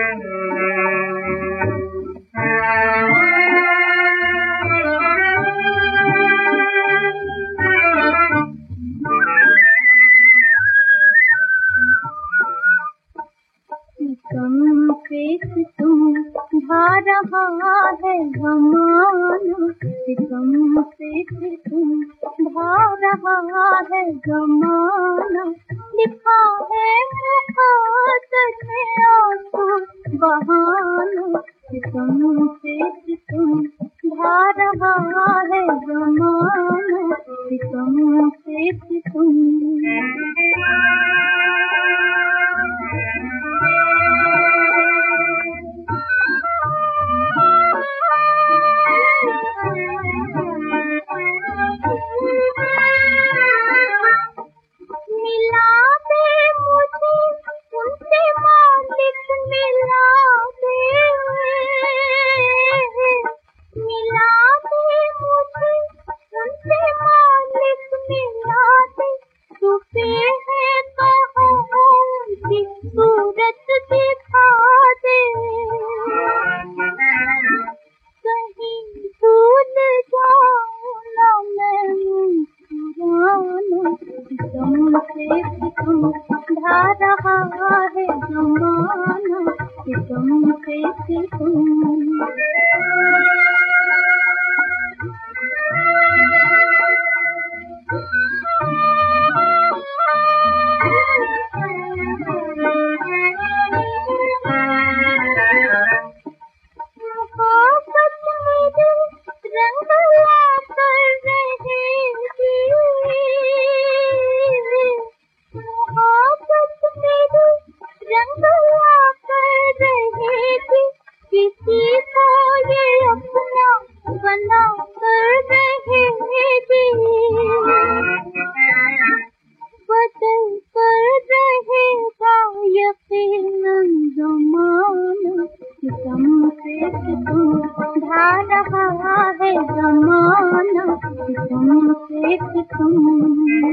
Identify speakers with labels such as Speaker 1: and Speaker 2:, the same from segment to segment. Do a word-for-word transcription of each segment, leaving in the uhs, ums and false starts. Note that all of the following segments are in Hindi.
Speaker 1: तुम पे तुम ढा रहा है ज़माना, तुम पे तुम ढा रहा है ज़माना, लिखा है मुखातब में आंसू बहाना, तुम पे तुम ढा रहा है ज़माना, तुम पे तुम ढा रहा है ज़माना, तुम पे तुम बना कर रहेगी, बदल कर रहेगा यकीनन ज़माना, तुम पे तुम ढा रहा है ज़माना, तुम पे तुम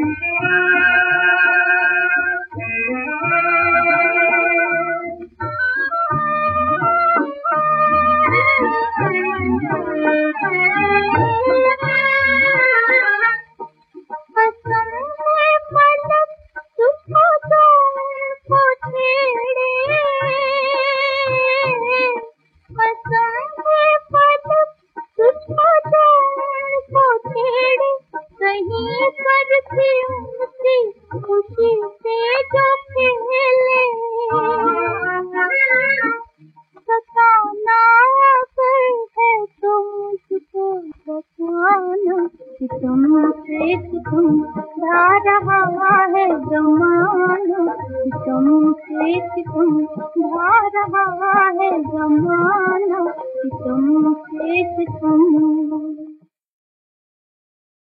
Speaker 1: खुशी से जो खेले सताना है तो मुझको बताना, तुम से तुम ढा रहा है ज़माना, तुम से तुम ढा रहा है ज़माना, तुम से तुम